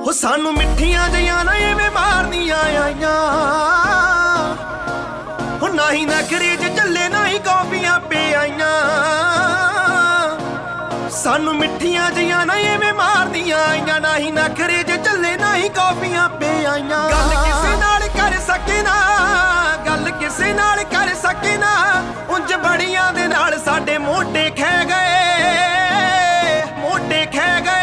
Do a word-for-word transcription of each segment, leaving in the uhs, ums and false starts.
ਹੋ ਸਾਨੂੰ ਮਿੱਠੀਆਂ ਜਿਹੀਆਂ ਨਾ ਐਵੇਂ ਮਾਰਨੀਆਂ ਆਈਆਂ ਹੋ ਨਹੀਂ ਨਖਰੇ ਚ ਚੱਲੇ ਨਹੀਂ ਕੌਫੀਆਂ ਪਿਆਈਆਂ ਸਾਨੂੰ ਮਿੱਠੀਆਂ ਜਿਹੀਆਂ ਨਾ ਐਵੇਂ ਮਾਰਨੀਆਂ ਆਈਆਂ ਨਹੀਂ ਨਖਰੇ ਚ ਚੱਲੇ ਨਹੀਂ ਕੌਫੀਆਂ ਪਿਆਈਆਂ ਗੱਲ ਕਿਸੇ ਨਾਲ ਕਰ ਸਕੇ ਨਾ ਗੱਲ ਕਿਸੇ ਨਾਲ ਕਰ ਸਕੇ ਨਾ ਉਂਝ ਬੜੀਆਂ ਦੇ ਨਾਲ ਸਾਡੇ ਮੋਢੇ ਖੈ ਗਏ ਮੋਢੇ ਖੈ ਗਏ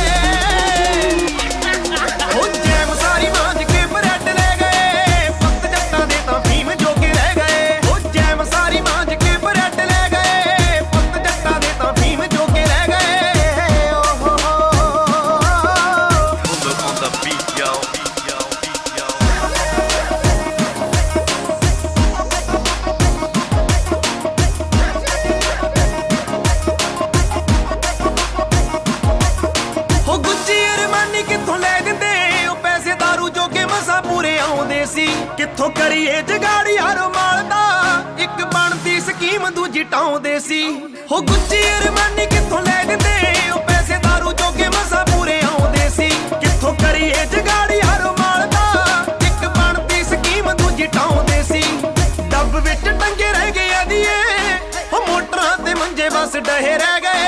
ਕਿੱਥੋਂ ਕਰੀਏ ਜਗਾੜੀ ਹਰ ਮਾਲ ਦਾ ਇੱਕ ਬਣਦੀ ਸਕੀਮ ਦੂਜੀ ਟਾਉਂਦੇ ਸੀ ਹੋ ਗੁੱਚੀ ਅਰਮਾਨੀ ਕਿੱਥੋਂ ਲੈ ਦਿੰਦੇ ਉਹ ਪੈਸੇ ਦਾਰੂ ਜੋਗੇ ਮਸਾ ਪੂਰੇ ਆਉਂਦੇ ਸੀ ਕਿੱਥੋਂ ਕਰੀਏ ਜਗਾੜੀ ਹਰ ਮਾਲ ਦਾ ਇੱਕ ਬਣਦੀ ਸਕੀਮ ਦੂਜੀ ਟਾਉਂਦੇ ਸੀ ਡੱਬ ਵਿੱਚ ਟੰਗੇ ਰਹਿ ਗਏ ਅਧੀਏ ਉਹ ਮੋਟਰਾਂ ਤੇ ਮੰਜੇ ਬਸ ਡਹੇ ਰਹਿ ਗਏ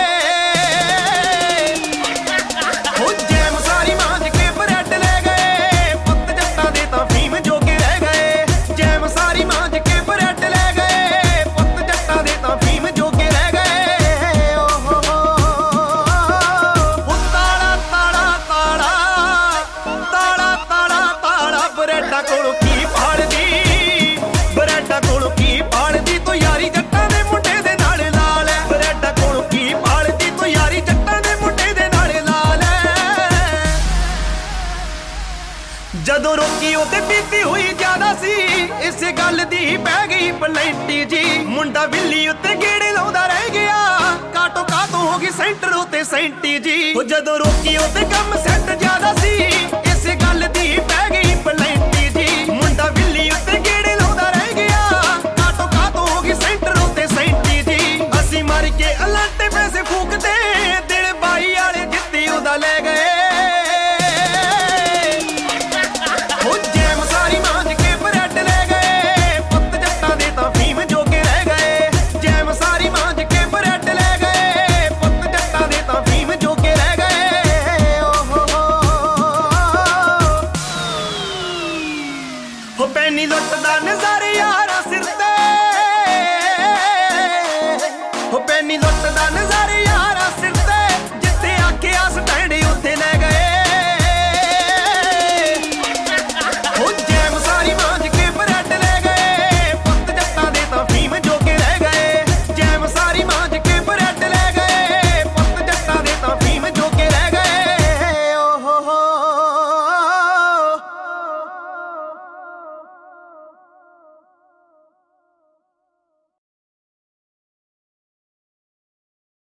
ਜਦੋਂ ਰੋਕੀ ਉਹ ਤੇ ਬੀਤੀ ਹੋਈ ਜ਼ਿਆਦਾ ਸੀ ਇਸੇ ਗੱਲ ਦੀ ਪੈ ਗਈ ਪਲੈਂਟੀ ਜੀ ਮੁੰਡਾ ਬਿੱਲੀ ਉੱਤੇ ਗੇੜੇ ਲਾਉਂਦਾ ਰਹਿ ਗਿਆ ਕਾਟੋ ਕਾਟੋ ਹੋ ਗਈ ਸੈਂਟਰ ਉੱਤੇ ਸੈਂਟੀ ਜੀ ਉਹ ਜਦੋਂ ਰੋਕੀ ਉਹ ਤੇ ਕੰਮ ਸੈੱਟ ਜ਼ਿਆਦਾ ਸੀ ਇਸੇ ਗੱਲ ਦੀ ਪੈ ਗਈ ਪਲੈਂਟੀ ਜੀ ਮੁੰਡਾ ਬਿੱਲੀ ਉੱਤੇ ਗੇੜੇ ਲਾਉਂਦਾ ਰਹਿ ਗਿਆ ਕਾਟੋ ਕਾਟੋ ਹੋ ਗਈ ਸੈਂਟਰ ਉੱਤੇ ਸੈਂਟੀ ਜੀ ਅਸੀਂ ਮਰ ਕੇ ਅਲਾਂਟੇ ਪੈਸੇ ਫੂਕਦੇ ਦਿਲ ਬਾਈ ਵਾਲੇ ਜਿੱਤੀ ਉਹਦਾ ਲੈ ਗਏ ਪੈਨੀ ਲੁੱਟਦਾ ਨਜ਼ਾਰੇ ਯਾਰਾਂ ਸਿਰ ਤੇ ਹੋ ਪੈਨੀ ਲੁੱਟਦਾ ਨਜ਼ਾਰੇ